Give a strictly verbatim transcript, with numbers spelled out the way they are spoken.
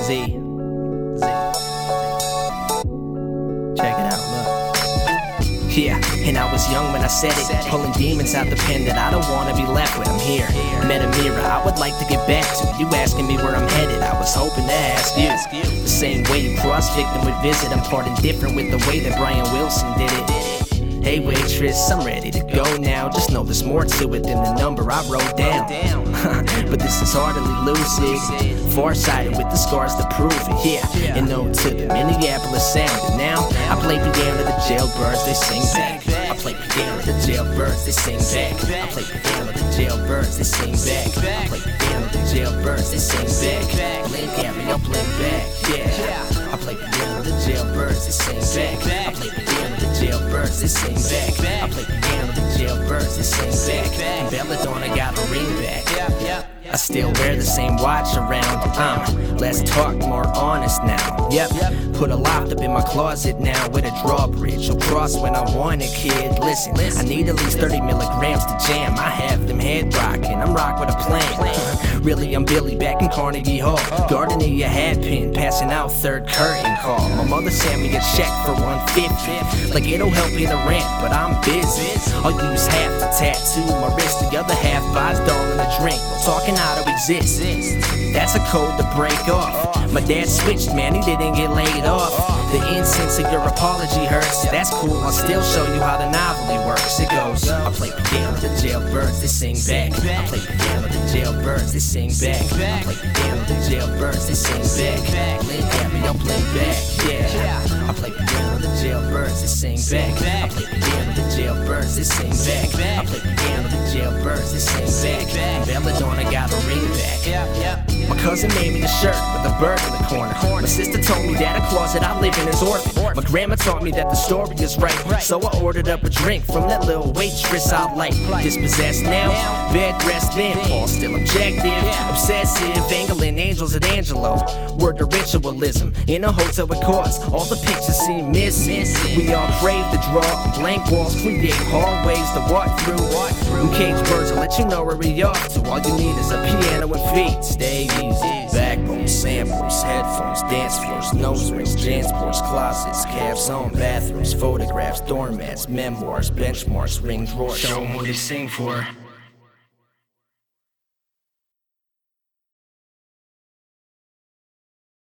Z. Z. Check it out, look. Yeah, and I was young when I said it, pulling demons out the pen that I don't wanna be left with. I'm here, met a mirror I would like to get back to. You asking me where I'm headed, I was hoping to ask you. The same way you cross victim would visit, I'm parting different with the way that Brian Wilson did it. Hey waitress, I'm ready to go now. Just know there's more to it than the number I wrote down. But this is hardly lucid, farsighted with the scars to prove it. Yeah, and no to the Minneapolis sound. And now I play piano to the jailbirds, they sing back. I play piano to the jailbirds, they sing back. I play piano to the jailbirds, they sing back. I play piano to the jailbirds, they sing back. Blink at me, I'll blink back. Yeah, I play piano to the jailbirds, they sing back. I play piano to the jailbirds, they sing back. I play piano to the jailbirds, they sing back. And Belladonna got a ring back. I still wear the same watch around. Um, let's talk more honest now. Yep, put a loft up in my closet now with a drawbridge. You'll cross when I want it, kid. Listen, I need at least thirty milligrams to jam. I have them head rocking, I'm rock with a plan. Really, I'm Billy back in Carnegie Hall, gardening a hat pin, passing out third curtain call. My mother sent me a check for one fifty, like it'll help in the rent, but I'm busy. I'll use half to tattoo my wrist, the other half buys darling a drink. We're talking how to exist, that's a code to break off. My dad switched, man, he didn't get laid off. The incense of your apology hurts, that's cool, I'll still show you how the novelty works. It goes, I play piano to the jailbirds, they sing back. I play piano to the jailbirds, they sing back. I play piano to the jailbirds, they sing back. Blink at me, I'll blink back, yeah. I play piano to the jailbirds, they sing back. I play piano to the jailbirds, they sing back. I play piano to the jailbirds, they sing back. And Belladonna got a ring back. My cousin made me a shirt with a bird in the corner. My sister told me that a closet I live in is orphan. My grandma taught me that the story is right, so I ordered up a drink from that little waitress I like. Dispossessed now, bed dressed then, Paul still objective, obsessive, angling angels at Angelo. Word to ritualism in a hotel with cause. All the pictures seem missing. We all crave the draw. Blank walls create hallways to walk through. And cage birds will let you know where we off to. All you need is a piano and feet. Stay easy. Backbone, samples, headphones, dance floors, nose rings, transports, closets, calves on bathrooms, photographs, doormats, memoirs, benchmarks, ring drawers. Show 'em what they sing for.